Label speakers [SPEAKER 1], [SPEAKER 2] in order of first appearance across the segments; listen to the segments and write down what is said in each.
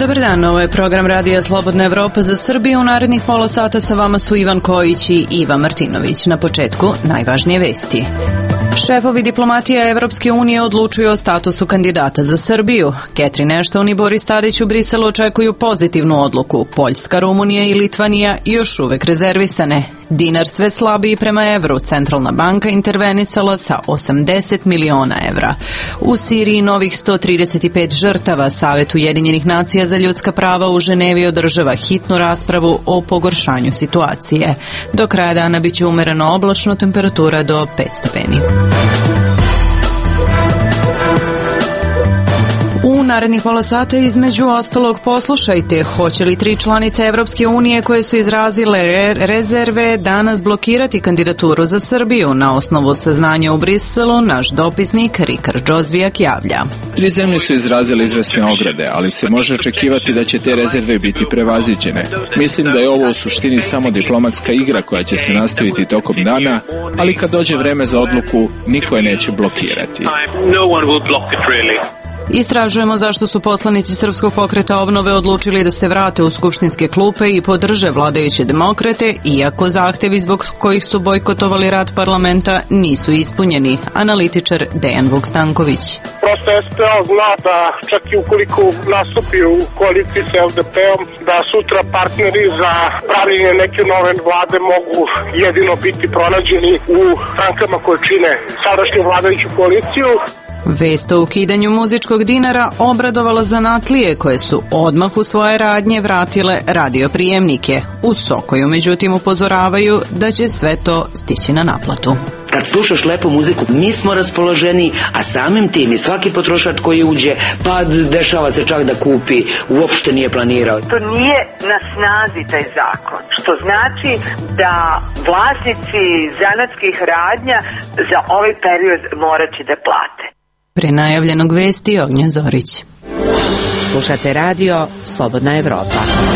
[SPEAKER 1] Dobar dan, ovo je program Radija Slobodna Evropa za Srbiju. U narednih pola sata sa vama su Ivan Kojić i Iva Martinović. Na početku najvažnije vesti. Šefovi diplomatije Evropske unije odlučuju o statusu kandidata za Srbiju. Catherine Ashton i Boris Tadić u Briselu očekuju pozitivnu odluku. Poljska, Rumunija i Litvanija još uvek rezervisane. Dinar sve slabiji prema evru. Centralna banka intervenisala sa 80 miliona evra. U Siriji novih 135 žrtava. Savet Ujedinjenih nacija za ljudska prava u Ženevi održava hitnu raspravu o pogoršanju situacije. Do kraja dana biće umereno oblačno, temperatura do 5 stepeni. U narednih pola sata između ostalog poslušajte hoće li 3 članice Evropske unije koje su izrazile rezerve danas blokirati kandidaturu za Srbiju. Na osnovu saznanja u Briselu naš dopisnik Rikard Džozvijak javlja.
[SPEAKER 2] 3 zemlje su izrazile izvesne ograde, ali se može očekivati da će te rezerve biti prevaziđene. Mislim da je ovo u suštini samo diplomatska igra koja će se nastaviti tokom dana, ali kad dođe vreme za odluku, niko je neće blokirati.
[SPEAKER 1] Istražujemo zašto su poslanici Srpskog pokreta obnove odlučili da se vrate u skupštinske klupe i podrže vladajuće demokrate, iako zahtevi zbog kojih su bojkotovali rad parlamenta nisu ispunjeni. Analitičar Dejan Vukstanković.
[SPEAKER 3] Prosto SPO zna da čak i ukoliko nastupi u koaliciji sa LDP-om, da sutra partneri za pravljenje neke nove vlade mogu jedino biti pronađeni u strankama koje čine sadašnju vladajuću koaliciju.
[SPEAKER 1] Vest o ukidanju muzičkog dinara obradovala zanatlije koje su odmah u svoje radnje vratile radioprijemnike. U Sokoju međutim upozoravaju da će sve to stići na naplatu.
[SPEAKER 4] Kad slušaš lepu muziku, mi smo raspoloženi, a samim tim i svaki potrošač koji uđe, pa dešava se čak da kupi, uopšte nije planirao.
[SPEAKER 5] To nije na snazi taj zakon, što znači da vlasnici zanatskih radnja za ovaj period morat će da plate.
[SPEAKER 1] Pre najavljenog vesti Ognjen Zorić.
[SPEAKER 6] Slušate radio Slobodna Evropa.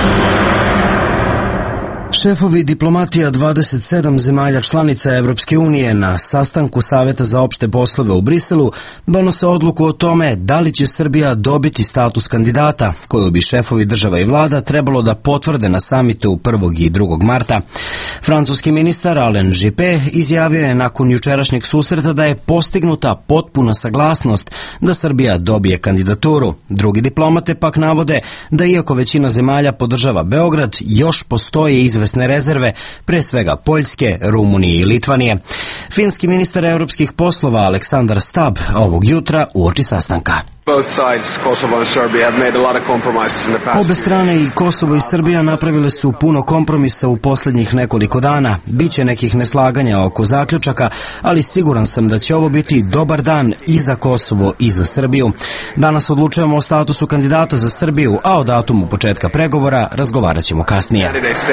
[SPEAKER 7] Šefovi diplomatija 27 zemalja članica Evropske unije na sastanku Saveta za opšte poslove u Briselu donose odluku o tome da li će Srbija dobiti status kandidata, koju bi šefovi država i vlada trebalo da potvrde na samitu 1. i 2. marta. Francuski ministar Alain Juppé izjavio je nakon jučerašnjeg susreta da je postignuta potpuna saglasnost da Srbija dobije kandidaturu. Drugi diplomate pak navode da iako većina zemalja podržava Beograd, još postoje izvesne rezerve, pre svega Poljske, Rumunije i Litvanije. Finski ministar evropskih poslova Aleksandar Stab ovog jutra uoči sastanka. Obe strane, i Kosovo i Srbija, napravile su puno kompromisa u posljednjih nekoliko dana. Biće nekih neslaganja oko zaključaka, ali siguran sam da će ovo biti dobar dan i za Kosovo i za Srbiju. Danas odlučujemo o statusu kandidata za Srbiju, a o datumu početka pregovora razgovarat ćemo kasnije.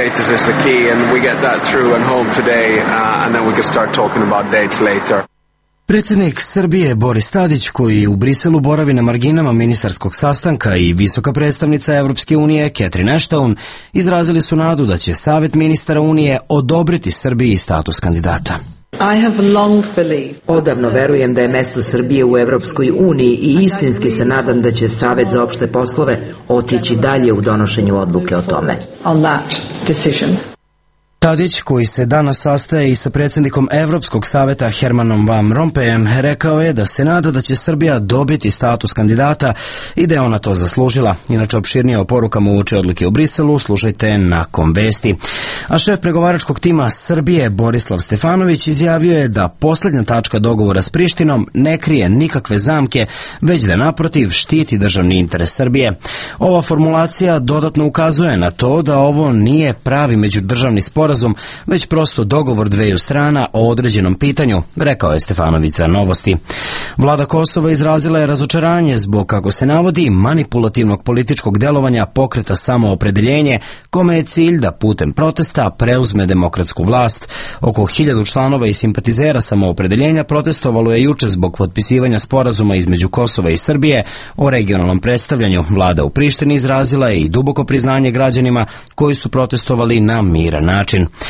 [SPEAKER 7] Predsjednik Srbije Boris Tadić, koji u Briselu boravi na marginama ministarskog sastanka, i visoka predstavnica Evropske unije Catherine Ashton izrazili su nadu da će Savet ministara Unije odobriti Srbiji status kandidata.
[SPEAKER 6] Odavno verujem da je mesto Srbije u Evropskoj uniji i istinski se nadam da će Savet za opšte poslove otići dalje u donošenju odluke o tome.
[SPEAKER 7] Tadić, koji se danas sastaje i sa predsjednikom Evropskog saveta Hermanom Van Rompuyem, rekao je da se nada da će Srbija dobiti status kandidata i da je ona to zaslužila. Inače, opširnije o porukama uoči odluke u Briselu slušajte nakon vesti. A šef pregovaračkog tima Srbije Borislav Stefanović izjavio je da posljednja tačka dogovora s Prištinom ne krije nikakve zamke, već da naprotiv štiti državni interes Srbije. Ova formulacija dodatno ukazuje na to da ovo nije pravi međudržavni sporazum, već prosto dogovor dveju strana o određenom pitanju, rekao je Stefanović za Novosti. Vlada Kosova izrazila je razočaranje zbog, kako se navodi, manipulativnog političkog delovanja pokreta Samoopredeljenje, kome je cilj da putem protesta preuzme demokratsku vlast. Oko 1000 članova i simpatizera Samoopredeljenja protestovalo je juče zbog potpisivanja sporazuma između Kosova i Srbije o regionalnom predstavljanju. Vlada u Prištini izrazila je i duboko priznanje građanima koji su protestovali na miran način.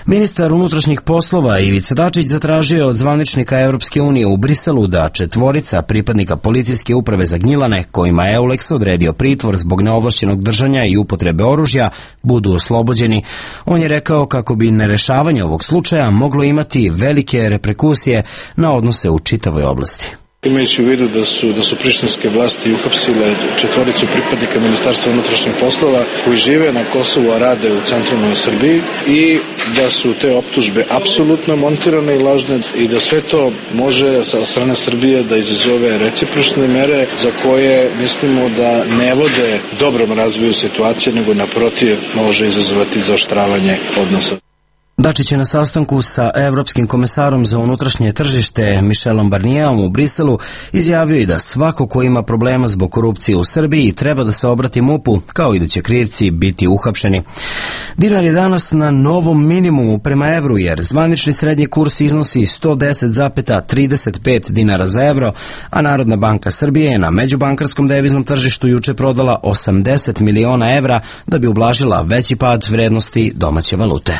[SPEAKER 7] Ministar unutrašnjih poslova Ivica Dačić zatražio je od zvaničnika Evropske unije u Briselu da 4 pripadnika policijske uprave za Gnjilane, kojima je EULEX odredio pritvor zbog neovlašćenog držanja i upotrebe oružja, budu oslobođeni. On je rekao kako bi nerešavanje ovog slučaja moglo imati velike reperkusije na odnose u čitavoj oblasti.
[SPEAKER 8] Imajući u vidu da su prištinske vlasti uhapsile 4 pripadnika Ministarstva unutrašnjih poslova koji žive na Kosovu, a rade u centralnoj Srbiji, i da su te optužbe apsolutno montirane i lažne i da sve to može sa strane Srbije da izazove recipročne mere za koje mislimo da ne vode dobrom razvoju situacije, nego naprotiv može izazvati zaoštravanje odnosa.
[SPEAKER 7] Dačić je na sastanku sa Evropskim komesarom za unutrašnje tržište Michelom Barnierom u Briselu izjavio i da svako ko ima problema zbog korupcije u Srbiji treba da se obrati MUP-u, kao i da će krivci biti uhapšeni. Dinar je danas na novom minimumu prema evru, jer zvanični srednji kurs iznosi 110,35 dinara za evro, a Narodna banka Srbije je na međubankarskom deviznom tržištu juče prodala 80 miliona evra da bi ublažila veći pad vrednosti domaće valute.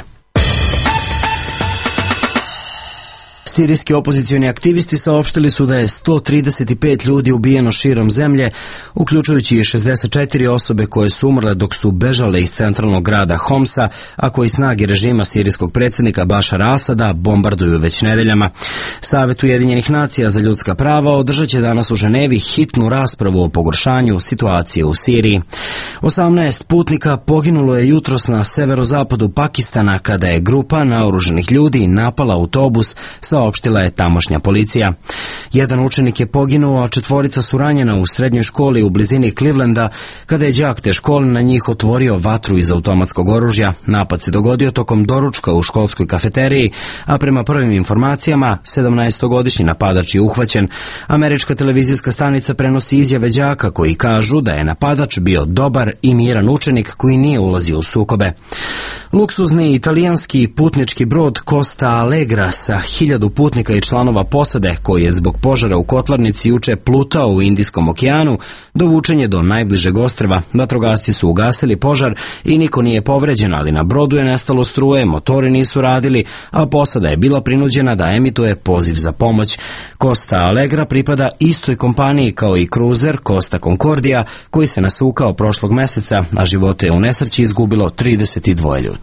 [SPEAKER 7] Sirijski opozicioni aktivisti saopštili su da je 135 ljudi ubijeno širom zemlje, uključujući i 64 osobe koje su umrle dok su bežale iz centralnog grada Homsa, a koji snage režima sirijskog predsjednika Bašara Asada bombarduju već nedeljama. Savet Ujedinjenih nacija za ljudska prava održat će danas u Ženevi hitnu raspravu o pogoršanju situacije u Siriji. 18 putnika poginulo je jutros na severozapadu Pakistana kada je grupa naoružanih ljudi napala autobus, saopštila je tamošnja policija. Jedan učenik je poginuo, a 4 su ranjena u srednjoj školi u blizini Clevelanda kada je đak te škole na njih otvorio vatru iz automatskog oružja. Napad se dogodio tokom doručka u školskoj kafeteriji, a prema prvim informacijama 17-godišnji napadač je uhvaćen. Američka televizijska stanica prenosi izjave đaka koji kažu da je napadač bio dobar i miran učenik koji nije ulazio u sukobe. Luksuzni italijanski putnički brod Costa Allegra sa 1000 putnika i članova posade, koji je zbog požara u kotlarnici juče plutao u Indijskom okeanu, dovučen je do najbližeg ostrva. Vatrogasci su ugasili požar i niko nije povređen, ali na brodu je nestalo struje, motori nisu radili, a posada je bila prinuđena da emituje poziv za pomoć. Costa Allegra pripada istoj kompaniji kao i kruzer Costa Concordia, koji se nasukao prošlog meseca, a živote je u nesreći izgubilo 32 ljudi.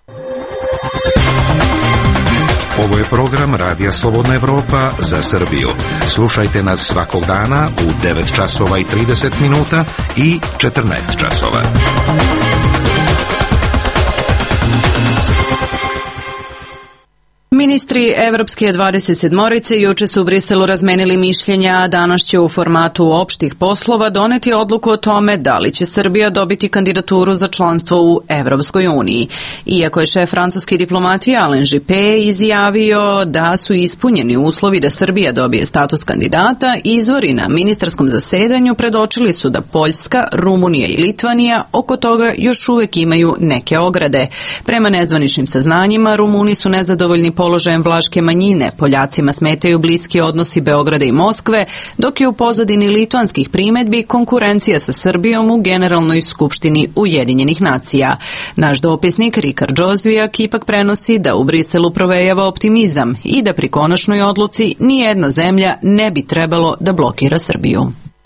[SPEAKER 9] Ovo je program Radija Slobodna Evropa za Srbiju. Slušajte nas svakog dana u 9 časova i 30 minuta i 14 časova.
[SPEAKER 1] Ministri Evropske 27 juče su u Briselu razmenili mišljenja, a danas će u formatu opštih poslova doneti odluku o tome da li će Srbija dobiti kandidaturu za članstvo u Evropskoj uniji. Iako je šef francuske diplomatije Alain Juppé izjavio da su ispunjeni uslovi da Srbija dobije status kandidata, izvori na ministarskom zasedanju predočili su da Poljska, Rumunija i Litvanija oko toga još uvek imaju neke ograde. Prema nezvaničnim saznanjima, Rumuni su nezadovoljni položajem vlaške manjine, Poljacima smetaju bliski odnosi Beograda i Moskve, dok je u pozadini litvanskih primedbi konkurencija sa Srbijom u Generalnoj skupštini Ujedinjenih nacija. Naš dopisnik Rikard Džozvijak ipak prenosi da u Briselu provejava optimizam i da pri konačnoj odluci nijedna zemlja ne bi trebalo da blokira Srbiju.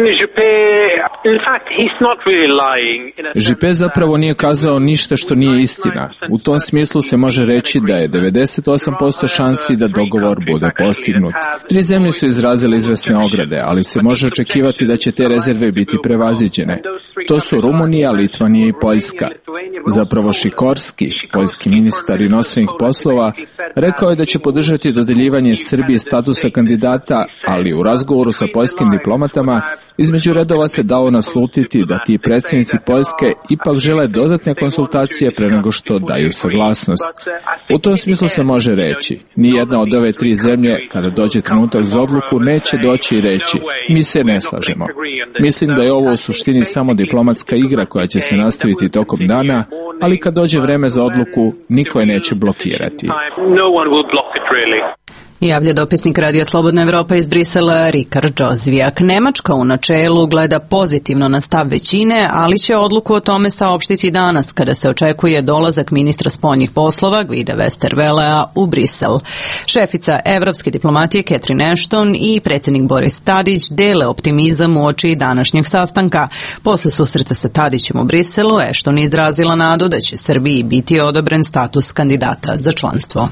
[SPEAKER 2] Juppé zapravo nije kazao ništa što nije istina. U tom smislu se može reći da je 98% šansi da dogovor bude postignut. 3 zemlje su izrazile izvesne ograde, ali se može očekivati da će te rezerve biti prevaziđene. To su Rumunija, Litvanija i Poljska. Zapravo Šikorski, poljski ministar inostranih poslova, rekao je da će podržati dodeljivanje Srbije statusa kandidata, ali u razgovoru sa poljskim diplomatama između redova se dao naslutiti da ti predstavnici Poljske ipak žele dodatne konsultacije pre nego što daju saglasnost. U tom smislu se može reći, nijedna od ove 3 zemlje, kada dođe trenutak za odluku, neće doći i reći, mi se ne slažemo. Mislim da je ovo u suštini samo diplomatska igra koja će se nastaviti tokom dana, ali kad dođe vreme za odluku, niko je neće blokirati.
[SPEAKER 1] Javlja dopisnik Radija Slobodna Evropa iz Brisela Rikard Džozvijak. Nemačka u načelu gleda pozitivno na stav većine, ali će odluku o tome saopštiti danas, kada se očekuje dolazak ministra spoljnih poslova Guida Westerwellea u Brisel. Šefica evropske diplomatije Catherine Ashton i predsjednik Boris Tadić dele optimizam uoči današnjeg sastanka. Posle susreta sa Tadićem u Briselu, Ashton izrazila nadu da će Srbiji biti odobren status kandidata za članstvo.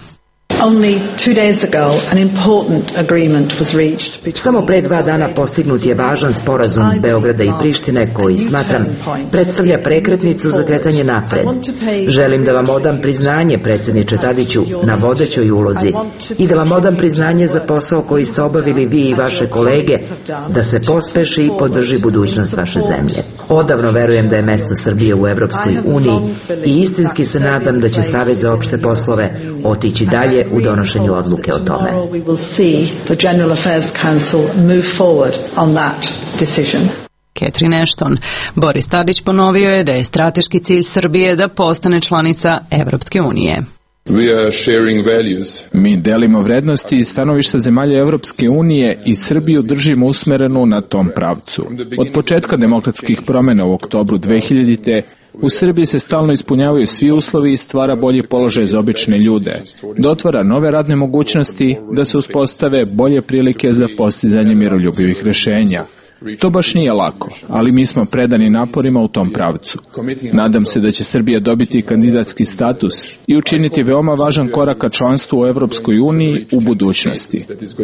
[SPEAKER 6] Samo pre 2 dana postignut je važan sporazum Beograda i Prištine koji, smatram, predstavlja prekretnicu za kretanje napred. Želim da vam odam priznanje, predsjedniče Tadiću, na vodećoj ulozi i da vam odam priznanje za posao koji ste obavili vi i vaše kolege, da se pospeši i podrži budućnost vaše zemlje. Odavno verujem da je mesto Srbije u Evropskoj uniji i istinski se nadam da će Savet za opšte poslove otići dalje u donošenju odluke o tome.
[SPEAKER 1] Catherine Ashton. Boris Tadić ponovio je da je strateški cilj Srbije da postane članica Evropske unije.
[SPEAKER 2] Mi delimo vrednosti i stanovišta zemalja Evropske unije i Srbiju držimo usmerenu na tom pravcu. Od početka demokratskih promjena u oktobru 2000. u Srbiji se stalno ispunjavaju svi uslovi i stvara bolji položaj za obične ljude, da otvara nove radne mogućnosti, da se uspostave bolje prilike za postizanje miroljubivih rešenja. To baš nije lako, ali mi smo predani naporima u tom pravcu. Nadam se da će Srbija dobiti kandidatski status i učiniti veoma važan korak ka članstvu u Evropskoj uniji u budućnosti.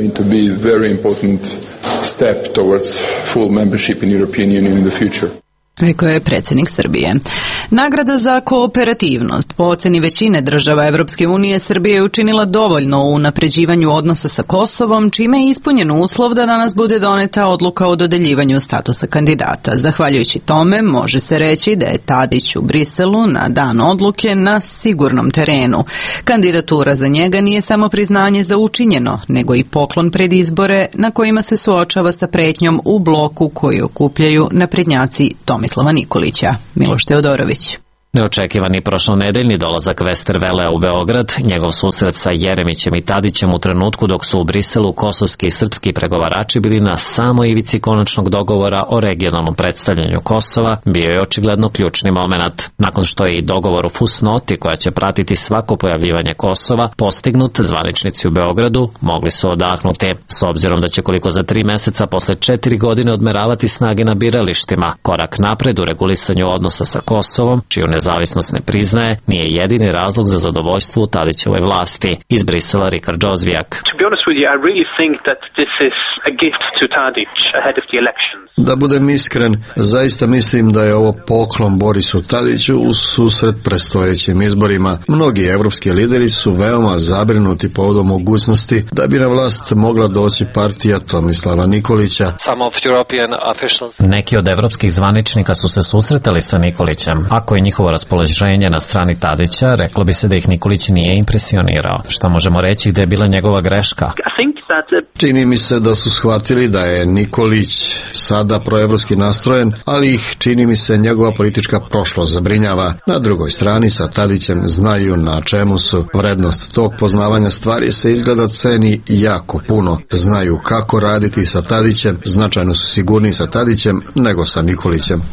[SPEAKER 1] Rekao je predsjednik Srbije. Nagrada za kooperativnost. Po oceni većine država Evropske unije, Srbija je učinila dovoljno u unapređivanju odnosa sa Kosovom, čime je ispunjen uslov da danas bude doneta odluka o dodeljivanju statusa kandidata. Zahvaljujući tome, može se reći da je Tadić u Briselu na dan odluke na sigurnom terenu. Kandidatura za njega nije samo priznanje za učinjeno, nego i poklon pred izbore na kojima se suočava sa pretnjom u bloku koji okupljaju naprednjaci Tomislava Nikolića. Miloš Teodorović.
[SPEAKER 10] Neočekivani prošlonedeljni dolazak Westerwellea u Beograd, njegov susret sa Jeremićem i Tadićem u trenutku dok su u Briselu kosovski i srpski pregovarači bili na samoj ivici konačnog dogovora o regionalnom predstavljanju Kosova, bio je očigledno ključni moment. Nakon što je i dogovor u fusnoti koja će pratiti svako pojavljivanje Kosova postignut, zvaničnici u Beogradu mogli su odahnuti. S obzirom da će koliko za 3 meseca posle 4 godine odmeravati snage na biralištima, korak napred u regulisanju odnosa sa Kosovom, čiju nezavisnost ne priznaje, nije jedini razlog za zadovoljstvo u Tadićevoj vlasti. Iz Brisela Rikard Džozvijak.
[SPEAKER 11] Da budem iskren, zaista mislim da je ovo poklon Borisu Tadiću u susret predstojećim izborima. Mnogi evropski lideri su veoma zabrinuti povodom mogućnosti da bi na vlast mogla doći partija Tomislava Nikolića.
[SPEAKER 10] Neki od evropskih zvaničnika su se susretali sa Nikolićem. Ako je njihovo raspoloženje na strani Tadića, reklo bi se da ih Nikolić nije impresionirao. Šta možemo reći gde je bila njegova greška?
[SPEAKER 11] Čini mi se da su shvatili da je Nikolić sada proevropski nastrojen, ali ih, čini mi se, njegova politička prošlost zabrinjava. Na drugoj strani sa Tadićem znaju na čemu su. Vrednost tog poznavanja stvari se izgleda ceni jako puno. Znaju kako raditi sa Tadićem, značajno su sigurniji sa Tadićem nego sa Nikolićem.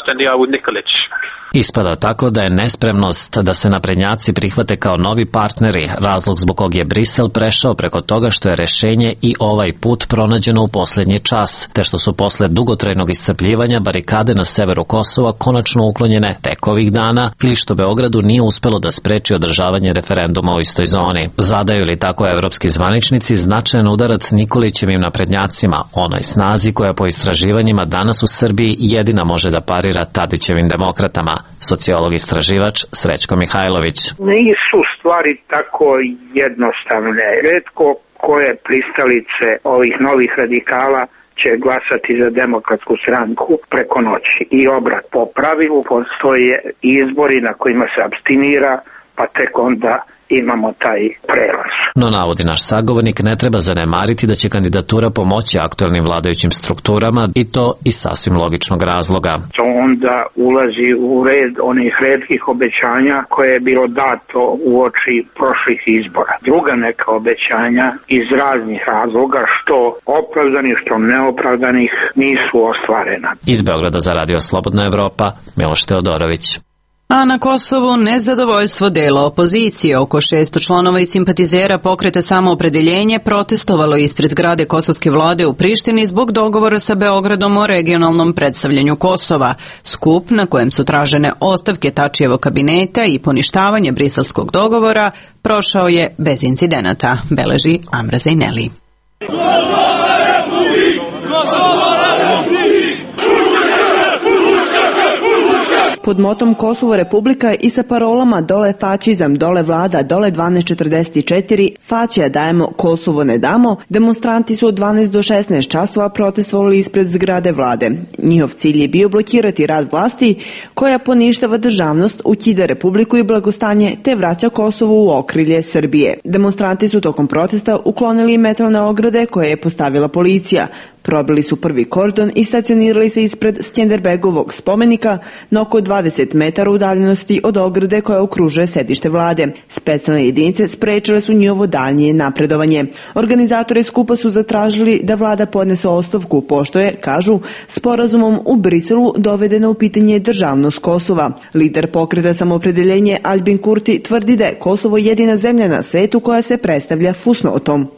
[SPEAKER 10] Ispada tako da je nespremnost da se naprednjaci prihvate kao novi partneri razlog zbog kog je Brisel prešao preko toga što je rešenje i ovaj put pronađeno u posljednji čas, te što su posle dugotrajnog iscrpljivanja barikade na severu Kosova konačno uklonjene tek ovih dana ili što Beogradu nije uspelo da spreči održavanje referenduma u istoj zoni. Zadaju li tako evropski zvaničnici značajan udarac Nikolićevim naprednjacima, onoj snazi koja po istraživanjima danas u Srbiji jedina može da parira Tadićevim demokratama. Sociolog istraživač Srećko Mihajlović.
[SPEAKER 12] Nisu stvari tako jednostavne. Retko koje pristalice ovih novih radikala će glasati za demokratsku stranku preko noći. I obrat, po pravilu postoje izbori na kojima se apstinira, pa tek onda imamo taj prelaz.
[SPEAKER 10] No, navodi naš sagovornik, ne treba zanemariti da će kandidatura pomoći aktuelnim vladajućim strukturama i to iz sasvim logičnog razloga.
[SPEAKER 12] To onda ulazi u red onih retkih obećanja koje je bilo dato u oči prošlih izbora. Druga neka obećanja iz raznih razloga, što opravdanih, što neopravdanih, nisu ostvarena.
[SPEAKER 10] Iz Beograda za Radio Slobodna Evropa, Miloš Teodorović.
[SPEAKER 1] A na Kosovu nezadovoljstvo dela opozicije. Oko 600 članova i simpatizera Pokreta Samoopredeljenje protestovalo ispred zgrade kosovske vlade u Prištini zbog dogovora sa Beogradom o regionalnom predstavljanju Kosova. Skup na kojem su tražene ostavke Tačijevog kabineta i poništavanje briselskog dogovora prošao je bez incidenata, beleži Amra Zajneli.
[SPEAKER 13] Pod motom Kosovo Republika i sa parolama dole fašizam, dole vlada, dole 1244, facija dajemo, Kosovo ne damo, demonstranti su od 12 do 16 časova protestovali ispred zgrade vlade. Njihov cilj je bio blokirati rad vlasti koja poništava državnost, ukida Republiku i blagostanje te vraća Kosovo u okrilje Srbije. Demonstranti su tokom protesta uklonili metalne ograde koje je postavila policija. Probili su prvi kordon i stacionirali se ispred Skenderbegovog spomenika na oko 20 metara udaljenosti od ograde koja okružuje sedište vlade. Specijalne jedinice sprečile su njihovo daljnje napredovanje. Organizatori skupa su zatražili da vlada podnese ostavku, pošto je, kažu, sporazumom u Briselu dovedeno u pitanje državnost Kosova. Lider Pokreta Samoopredeljenje Albin Kurti tvrdi da je Kosovo jedina zemlja na svetu koja se predstavlja fusnotom.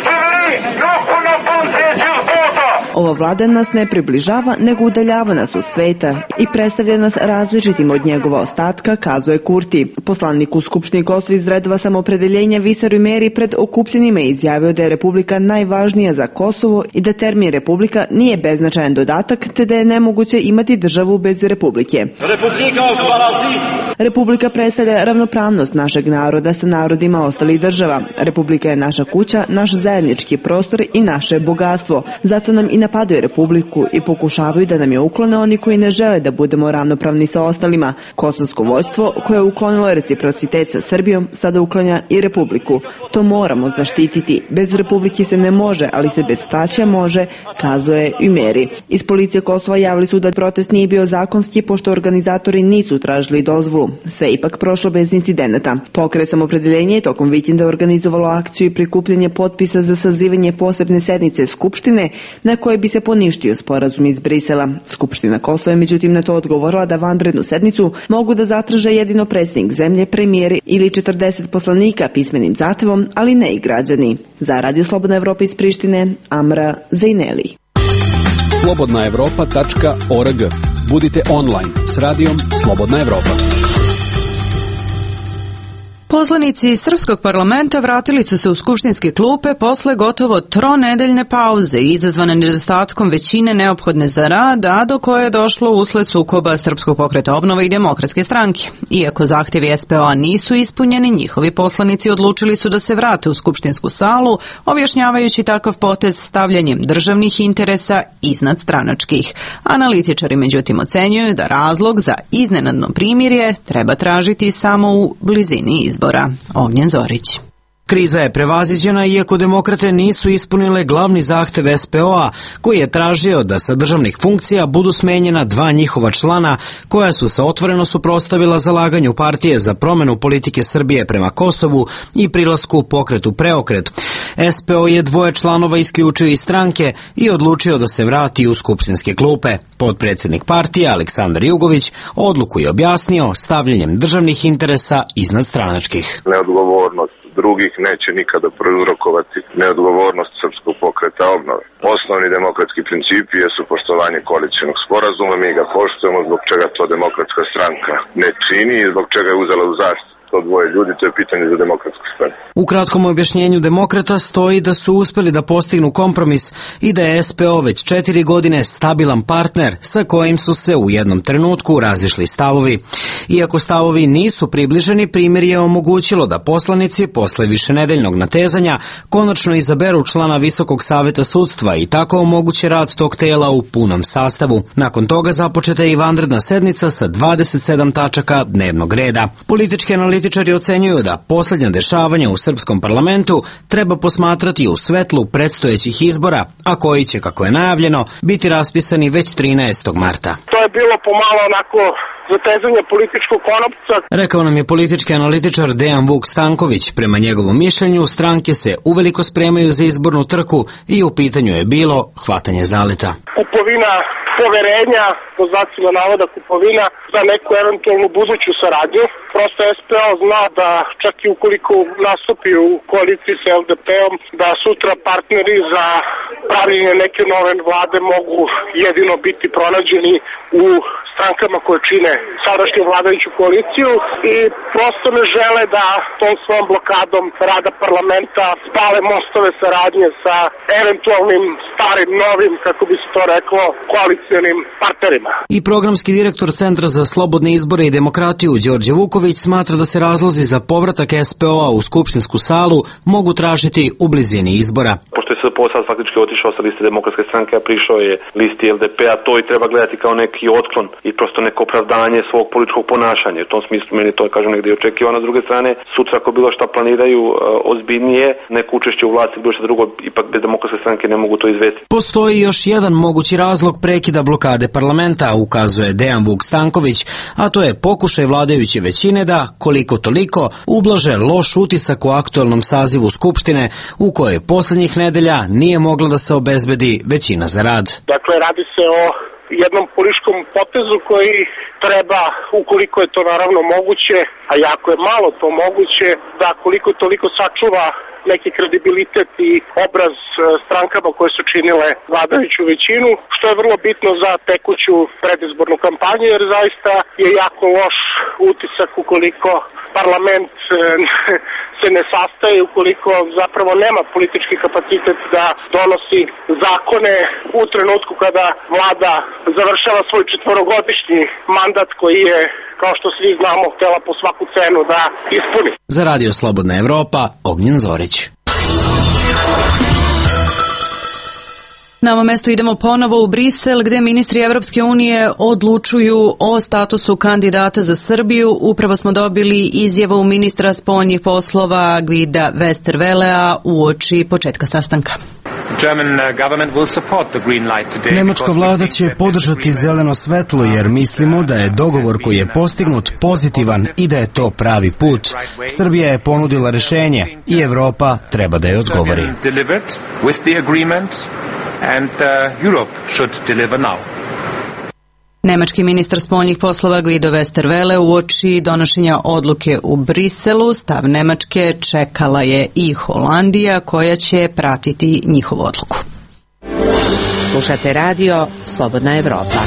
[SPEAKER 13] Ova vlada nas ne približava, nego udaljava nas od sveta i predstavlja nas različitim od njegova ostatka, kazuje Kurti. Poslanik u Skupštini Kosova iz redova Samoopredeljenja Visar Ümeri pred okupljenima je izjavio da je Republika najvažnija za Kosovo i da termin Republika nije beznačajan dodatak, te da je nemoguće imati državu bez Republike. Republika predstavlja ravnopravnost našeg naroda sa narodima ostalih država. Republika je naša kuća, naš zajednički prostor i naše bogatstvo. Zato nam i napadaju Republiku i pokušavaju da nam je uklone oni koji ne žele da budemo ravnopravni sa ostalima. Kosovsko vojstvo koje je uklonilo reciprocitet sa Srbijom sada uklanja i Republiku. To moramo zaštititi. Bez Republike se ne može, ali se bez facija može, kazuje Ümeri. Iz policije Kosova javili su da protest nije bio zakonski pošto organizatori nisu tražili dozvolu. Sve ipak prošlo bez incidenata. Pokret Samoopredeljenje je tokom vikenda organizovalo akciju i prikupljanje potpisa za sazivanje posebne sednice Skupštine na koje bi se poništio sporazum iz Brisela. Skupština Kosova je međutim na to odgovorila da vanrednu sednicu mogu da zatraže jedino predsjednik zemlje, premijer ili 40 poslanika pismenim zahtevom, ali ne i građani. Za Radio Slobodna Evropa iz Prištine, Amra Zajneli.
[SPEAKER 14] slobodnaevropa.org. Budite online s radijom Slobodna Evropa.
[SPEAKER 1] Poslanici Srpskog parlamenta vratili su se u skupštinske klupe posle gotovo tronedeljne pauze izazvane nedostatkom većine neophodne za rad, a do koje je došlo usled sukoba Srpskog pokreta obnove i Demokratske stranke. Iako zahtjevi SPO-a nisu ispunjeni, njihovi poslanici odlučili su da se vrate u skupštinsku salu, objašnjavajući takav potez stavljanjem državnih interesa iznad stranačkih. Analitičari međutim ocenjuju da razlog za iznenadno primirje treba tražiti samo u blizini izbora. Ognjen Zorić.
[SPEAKER 7] Kriza je prevaziđena iako demokrate nisu ispunile glavni zahtev SPO-a koji je tražio da sa državnih funkcija budu smenjena dva njihova člana koja su se otvoreno suprotstavila zalaganju partije za promenu politike Srbije prema Kosovu i prilasku pokretu Preokret. SPO je dvoje članova isključio iz stranke i odlučio da se vrati u skupštinske klupe. Potpredsjednik partije Aleksandar Jugović odluku je objasnio stavljanjem državnih interesa iznad stranačkih.
[SPEAKER 15] Neodgovornost drugih neće nikada prouzrokovati neodgovornost Srpskog pokreta obnove. Osnovni demokratski principi jesu poštovanje koalicionog sporazuma, mi ga poštujemo, zbog čega to Demokratska stranka ne čini i zbog čega je uzela u zaštitu to dvoje ljudi, to je pitanje za Demokratsku stranku.
[SPEAKER 7] U kratkom objašnjenju demokrata stoji da su uspeli da postignu kompromis i da je SPO već 4 godine stabilan partner sa kojim su se u jednom trenutku razišli stavovi. Iako stavovi nisu približeni, primjer je omogućilo da poslanici posle višenedeljnog natezanja konačno izaberu člana Visokog saveta sudstva i tako omoguće rad tog tela u punom sastavu. Nakon toga započeta je i vanredna sednica sa 27 tačaka dnevnog reda. Politički analitičari ocenjuju da poslednja dešavanja u srpskom parlamentu treba posmatrati u svetlu predstojećih izbora, a koji će, kako je najavljeno, biti raspisani već 13. marta.
[SPEAKER 3] To je bilo pomalo onako zatezanje političkog konopca.
[SPEAKER 7] Rekao nam je politički analitičar Dejan Vuk Stanković. Prema njegovom mišljenju, stranke se uveliko spremaju za izbornu trku i u pitanju je bilo hvatanje zaleta.
[SPEAKER 3] Kupovina poverenja, po znacima navoda kupovina, za neku eventualnu buduću saradnju. Prosto SPO zna da čak i ukoliko nastupi u koaliciji sa LDP-om, da sutra partneri za pravljenje neke nove vlade mogu jedino biti pronađeni u strankama koje čine sadašnju vladajuću koaliciju i prosto ne žele da tom svom blokadom rada parlamenta spale mostove saradnje sa eventualnim starim, novim, kako bi se to reklo, koalicijanim partnerima.
[SPEAKER 7] I programski direktor Centra za slobodne izbore i demokratiju Đorđe Vuković smatra da se razlozi za povratak SPO-a u skupštinsku salu mogu tražiti u blizini izbora.
[SPEAKER 16] Pošto je SPO sad faktički otišao sa liste demokratske stranke, a prišao je listi LDP-a, to i treba gledati kao neki otklon i prosto neko opravdanje svog političkog ponašanja. U tom smislu meni to, kažem, negdje očekivano. S druge strane, sutra ako bilo šta planiraju ozbiljnije, neko učešće u vlasti, bilo šta drugo, ipak bez demokratske stranke ne mogu to izvesti.
[SPEAKER 7] Postoji još jedan mogući razlog prekida blokade parlamenta, ukazuje Dejan Vuk Stanković, a to je pokušaj vladajuće većine da, koliko toliko, ublaže loš utisak u aktuelnom sazivu Skupštine, u kojoj poslednjih nedelja nije mogla da se obezbedi većina za rad.
[SPEAKER 3] Dakle, radi se o jednom političkom potezu koji treba, ukoliko je to naravno moguće, a jako je malo to moguće, da koliko toliko sačuva neki kredibilitet i obraz strankama koje su činile vladajuću većinu, što je vrlo bitno za tekuću predizbornu kampanju, jer zaista je jako loš utisak ukoliko parlament se ne sastaje, ukoliko zapravo nema politički kapacitet da donosi zakone u trenutku kada vlada završava svoj 4-godišnji mandat koji je, kao što svi znamo, htela po svaku cenu da ispuni.
[SPEAKER 7] Za Radio Slobodna Evropa, Ognjen Zorić.
[SPEAKER 1] Na ovom mestu idemo ponovo u Brisel, gde ministri Evropske unije odlučuju o statusu kandidata za Srbiju. Upravo smo dobili izjavu ministra spoljnih poslova Guida Westerwellea uoči početka sastanka.
[SPEAKER 7] Nemačka vlada će podržati zeleno svetlo jer mislimo da je dogovor koji je postignut pozitivan i da je to pravi put. Srbija je ponudila rešenje i Evropa treba da je odgovori.
[SPEAKER 1] Nemački ministar spoljnih poslova Guido Westerwelle uoči donošenja odluke u Briselu. Stav Nemačke čekala je i Holandija koja će pratiti njihovu odluku.
[SPEAKER 6] Slušate radio Slobodna Evropa.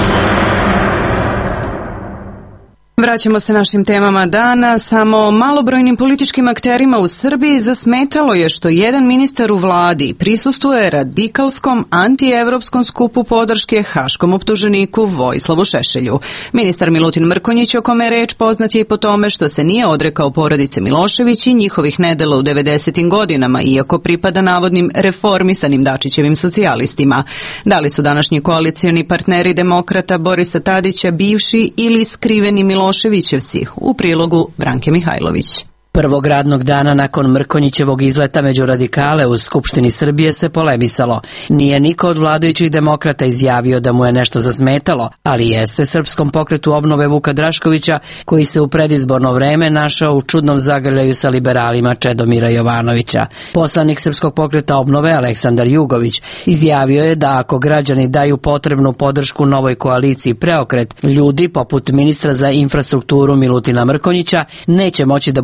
[SPEAKER 1] Vraćamo se našim temama dana. Samo malobrojnim političkim akterima u Srbiji zasmetalo je što jedan ministar u vladi prisustvuje radikalskom antievropskom skupu podrške haškom optuženiku Vojislavu Šešelju. Ministar Milutin Mrkonjić, o kome je reč, poznat je i po tome što se nije odrekao porodice Milošević i njihovih nedela u 90. godinama, iako pripada navodnim reformisanim Dačićevim socijalistima. Da li su današnji koalicioni partneri demokrata Borisa Tadića bivši ili skriveni Miloševićevci? U prilogu Branke Mihajlović.
[SPEAKER 17] Prvog radnog dana nakon Mrkonjićevog izleta među radikale u Skupštini Srbije se polemisalo. Nije niko od vladajućih demokrata izjavio da mu je nešto zasmetalo, ali jeste Srpskom pokretu obnove Vuka Draškovića, koji se u predizborno vreme našao u čudnom zagrljaju sa liberalima Čedomira Jovanovića. Poslanik Srpskog pokreta obnove Aleksandar Jugović izjavio je da ako građani daju potrebnu podršku novoj koaliciji Preokret, ljudi poput ministra za infrastrukturu Milutina Mrkonjića neće moći da budu ministri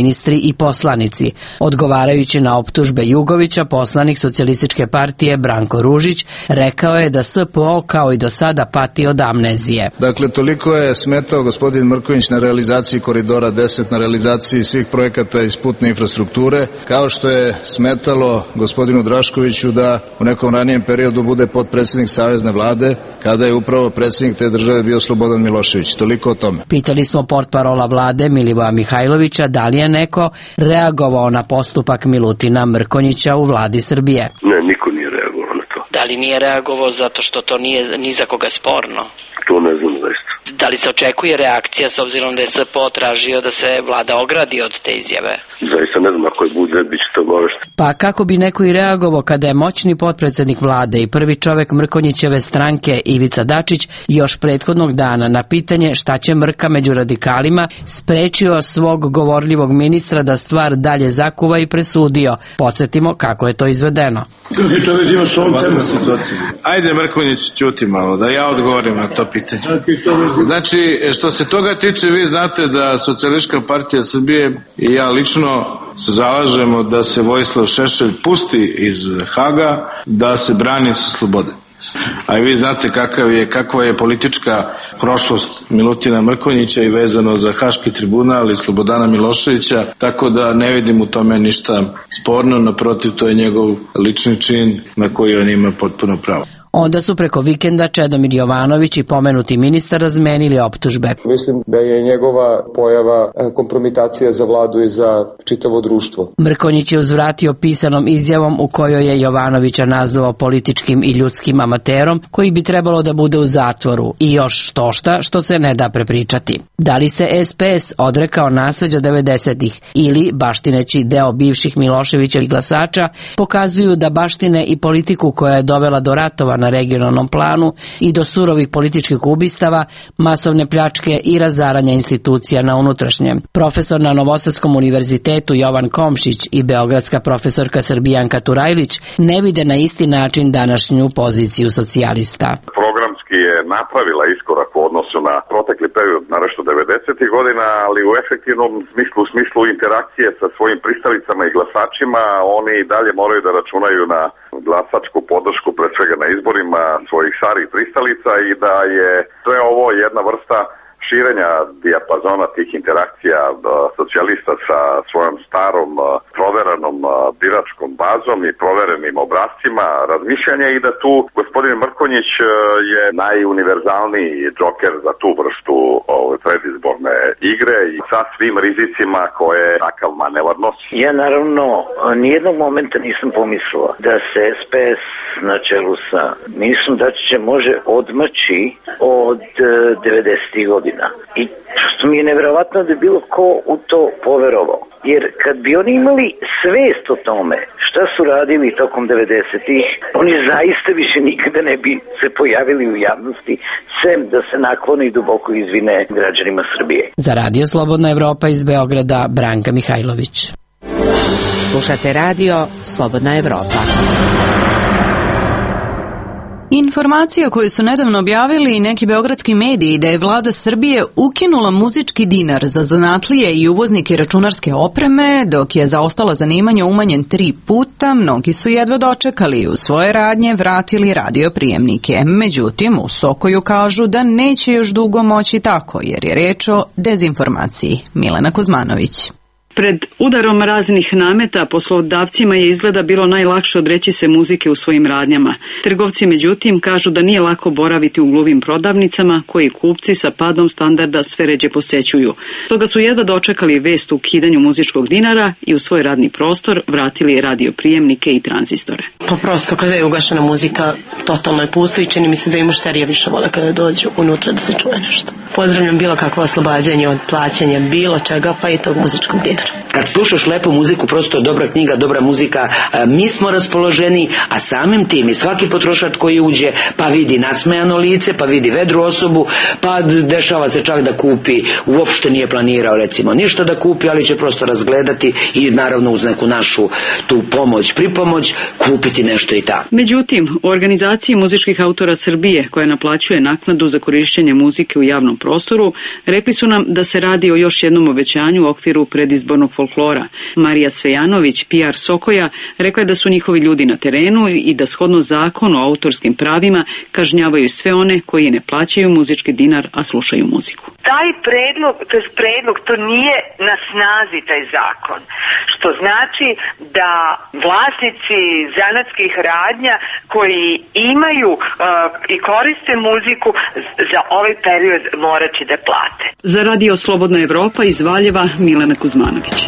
[SPEAKER 17] ministri i poslanici. Odgovarajući na optužbe Jugovića, poslanik Socijalističke partije Branko Ružić rekao je da SPO kao i do sada pati od amnezije.
[SPEAKER 8] Dakle, toliko je smetao gospodin Mrkonjić na realizaciji Koridora 10, na realizaciji svih projekata iz putne infrastrukture, kao što je smetalo gospodinu Draškoviću da u nekom ranijem periodu bude potpredsjednik Savezne vlade, kada je upravo predsjednik te države bio Slobodan Milošević. Toliko o tome.
[SPEAKER 17] Pitali smo portparola vlade Milivoja Mihajlovića da li je neko reagovao na postupak Milutina Mrkonjića u vladi Srbije.
[SPEAKER 18] Ne, niko nije reagovao na to.
[SPEAKER 17] Da li nije reagovao zato što to nije ni za koga sporno?
[SPEAKER 18] To ne znam zaista.
[SPEAKER 17] Da li se očekuje reakcija s obzirom da je SPO tražio da se vlada ogradi od te izjave?
[SPEAKER 18] Zaista ne znam, ako je bude, bit će to obavešten.
[SPEAKER 17] Pa kako bi neko i reagovao kada je moćni potpredsjednik vlade i prvi čovek Mrkonjićeve stranke Ivica Dačić još prethodnog dana na pitanje šta će Mrka među radikalima sprečio svog govorljivog ministra da stvar dalje zakuva i presudio. Podsjetimo kako je to izvedeno.
[SPEAKER 8] Ajde Mrkonjić, ćuti malo, da ja odgovorim na to pitanje. Znači, što se toga tiče, vi znate da Socijalistička partija Srbije i ja lično se zalažemo da se Vojislav Šešelj pusti iz Haga, da se brani sa slobode. A i vi znate kakva je politička prošlost Milutina Mrkonjića i vezano za Haški tribunal i Slobodana Miloševića, tako da ne vidim u tome ništa sporno, naprotiv, to je njegov lični čin na koji on ima potpuno pravo.
[SPEAKER 17] Onda su preko vikenda Čedomir Jovanović i pomenuti ministar razmenili optužbe.
[SPEAKER 19] Mislim da je njegova pojava kompromitacija za vladu i za čitavo društvo.
[SPEAKER 17] Mrkonjić je uzvratio pisanom izjavom u kojoj je Jovanovića nazvao političkim i ljudskim amaterom koji bi trebalo da bude u zatvoru i još štošta što se ne da prepričati. Da li se SPS odrekao nasleđa 90-ih ili, baštineći deo bivših Miloševićevih glasača, pokazuju da baštine i politiku koja je dovela do ratova na regionalnom planu i do surovih političkih ubistava, masovne pljačke i razaranja institucija na unutrašnjem. Profesor na Novosadskom univerzitetu Jovan Komšić i beogradska profesorka Srbijanka Turajlić ne vide na isti način današnju poziciju socijalista.
[SPEAKER 15] Programski je napravila iskorak u odnosu na protekli period, naravno 90. godina, ali u efektivnom smislu, u smislu interakcije sa svojim pristalicama i glasačima, oni i dalje moraju da računaju na glasačku podršku, pred svega na izborima svojih starih pristalica, i da je sve ovo jedna vrsta širenja dijapazona tih interakcija socijalista sa svojom starom proveranom biračkom bazom i proverenim obrascima razmišljanja, i da tu gospodin Mrkonjić je najuniverzalniji džoker za tu vrstu predizborne igre i sa svim rizicima koje takav manevar nosi.
[SPEAKER 20] Ja naravno nijednog momenta nisam pomislila da se SPS na čelu sa ministrom Dačićem može odmaći od 90. godina. I što mi je nevjerovatno da je bilo ko u to poverovao. Jer kad bi oni imali svest o tome šta su radili tokom 90-ih, oni zaista više nikada ne bi se pojavili u javnosti, sem da se naklone i duboko izvine građanima Srbije.
[SPEAKER 17] Za Radio Slobodna Evropa iz Beograda, Branka Mihajlović.
[SPEAKER 6] Slušate Radio Slobodna Evropa.
[SPEAKER 1] Informacija koju su nedavno objavili neki beogradski mediji da je vlada Srbije ukinula muzički dinar za zanatlije i uvoznike računarske opreme, dok je za ostala zanimanja umanjen 3 puta, mnogi su jedva dočekali i u svoje radnje vratili radioprijemnike. Međutim, u Sokoju kažu da neće još dugo moći tako, jer je reč o dezinformaciji. Milena Kozmanović.
[SPEAKER 21] Pred udarom raznih nameta poslodavcima je izgleda bilo najlakše odreći se muzike u svojim radnjama. Trgovci međutim kažu da nije lako boraviti u gluvim prodavnicama koji kupci sa padom standarda sve ređe posećuju. Stoga su jedva dočekali vest o ukidanju muzičkog dinara i u svoj radni prostor vratili radioprijemnike i tranzistore.
[SPEAKER 22] Pa prosto kada je ugašena muzika totalno je pusto i čini mi se da i mušterija više vole kada dođu unutra da se čuje nešto. Pozdravljam bilo kakvo oslobađanje od plaćanja bilo čega, pa i tog muzičkog dinara.
[SPEAKER 4] Kad slušaš lepu muziku, prosto je dobra knjiga, dobra muzika, mi smo raspoloženi, a samim tim i svaki potrošač koji uđe pa vidi nasmejano lice, pa vidi vedru osobu, pa dešava se čak da kupi, uopšte nije planirao recimo ništa da kupi, ali će prosto razgledati i naravno uz neku našu tu pomoć, pripomoć, kupiti nešto i tako.
[SPEAKER 21] Međutim, u organizaciji muzičkih autora Srbije, koja naplaćuje naknadu za korišćenje muzike u javnom prostoru, rekli su nam da se radi o još jednom obećanju u okviru predizbornog izbornog folklora. Marija Svejanović, PR Sokoja, rekla je da su njihovi ljudi na terenu i da shodno zakonu o autorskim pravima kažnjavaju sve one koji ne plaćaju muzički dinar, a slušaju muziku.
[SPEAKER 5] Taj predlog, to nije na snazi taj zakon, što znači da vlasnici zanatskih radnja koji imaju i koriste muziku za ovaj period morat će da plate.
[SPEAKER 21] Za Radio Slobodna Evropa iz Valjeva, Milena Kuzmanović.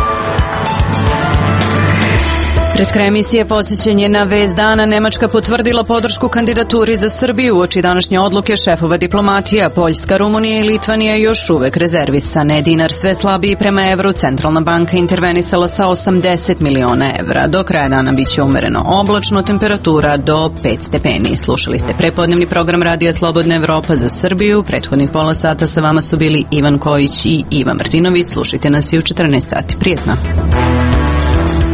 [SPEAKER 1] Pred kraj emisije podsjećanje na vest dana. Nemačka potvrdila podršku kandidaturi za Srbiju uoči današnje odluke šefova diplomatija. Poljska, Rumunija i Litvanija još uvek rezervisane. Dinar sve slabiji prema evru. Centralna banka intervenisala sa 80 miliona evra. Do kraja dana biće umereno oblačno, temperatura do 5 stepeni. Slušali ste prepodnevni program Radija Slobodna Evropa za Srbiju. Prethodnih pola sata sa vama su bili Ivan Kojić i Iva Martinović. Slušajte nas i u 14 sati. Prijetno.